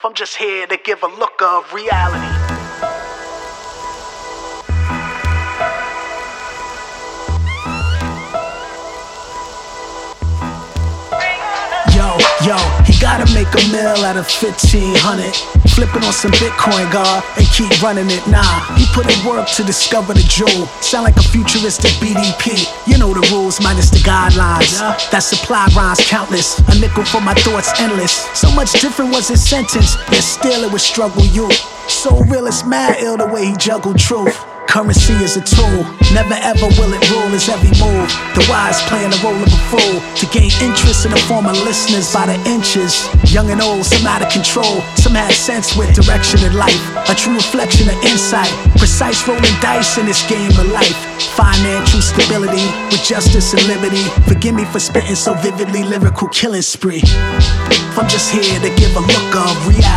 I'm just here to give a look of reality. Yo, he gotta make a meal out of 1,500. Flipping on some Bitcoin, God, and keep running it. Nah, he put in work to discover the jewel. Sound like a futuristic BDP. You know the rules, minus the guidelines. That supply rhymes countless. A nickel for my thoughts endless. So much different was his sentence, yet still it would struggle you. So real, it's mad ill the way he juggled truth. Currency is a tool, never ever will it rule his every move. The wise playing the role of a fool to gain interest in the form of listeners by the inches. Young and old, some out of control, some had sense with direction in life. A true reflection of insight, precise rolling dice in this game of life. Financial stability with justice and liberty. Forgive me for spitting so vividly, lyrical killing spree. I'm just here to give a look of reality.